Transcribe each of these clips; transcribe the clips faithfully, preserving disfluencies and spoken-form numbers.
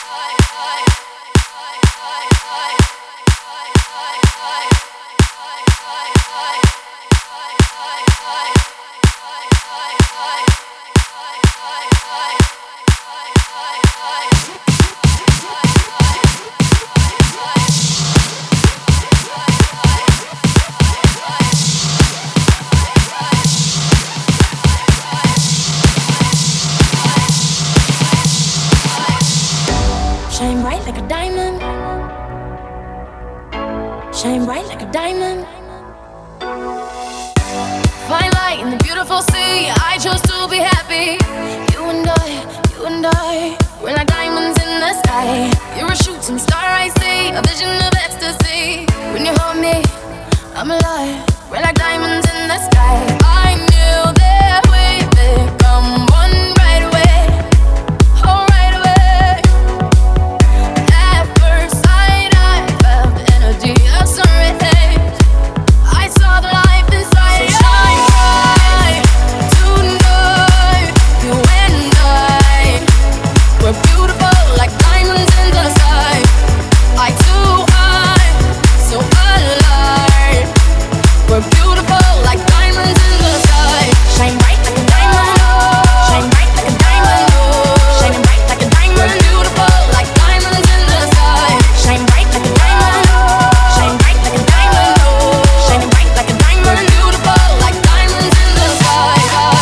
Shine bright like a diamond. Shine bright like a diamond. Fine light in the beautiful sea. I chose to be happy. You and I, you and I, we're like diamonds in the sky. You're a shooting star, I see, a vision of ecstasy. When you hold me, I'm alive. We're like diamonds in the sky. I knew that we'd become one right away. Oh, right away. At first sight, I felt the energy of sun rays. I saw the life inside. So shine bright tonight. You and I, we're beautiful like diamonds in the sky. Eye to eye, so alive. We're beautiful like diamonds in the sky. Shine bright like a diamond. Shine bright like a diamond. Shining bright like a diamond. We're beautiful like diamonds in the sky. Shine bright like a diamond. Shine bright like a diamond. Shining bright like a diamond. We're beautiful like diamonds in the sky.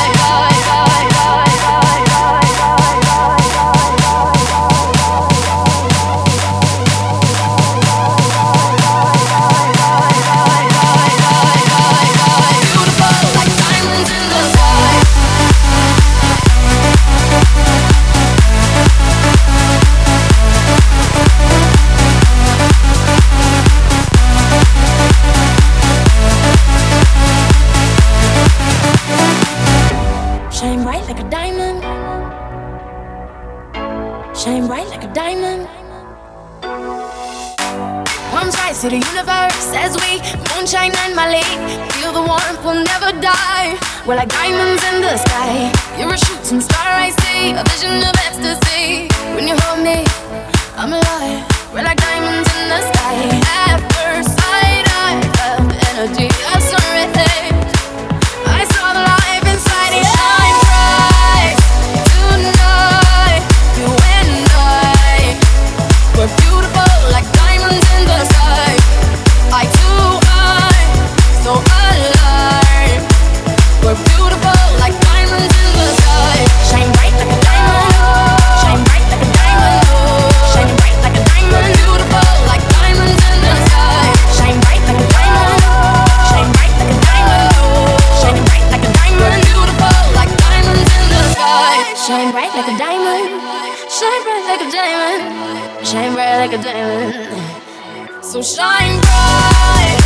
Shine bright like a diamond. Shine bright like a diamond. Palms rise to the universe as we moonshine and Mali. Feel the warmth, we'll never die. We're like diamonds in the sky. You're a shooting star, I see, a vision of ecstasy. When you hold me, I'm alive. We're like diamonds in the sky. At first sight, I felt the energy of sun rays. I saw the life inside you. Shine bright tonight. You and I, we're beautiful like diamonds in the sky. Eye to eye, so alive. We're beautiful like diamonds in the sky. Shine bright like a diamond. Shine bright like a diamond. Shining bright like a diamond. We're beautiful like diamonds in the sky. Shine bright like a diamond. Shine bright like a diamond. Shining bright like a diamond. We're beautiful like diamonds in the sky. Shine bright like a diamond. Shine bright like a diamond. Shine bright like a diamond. So shine bright.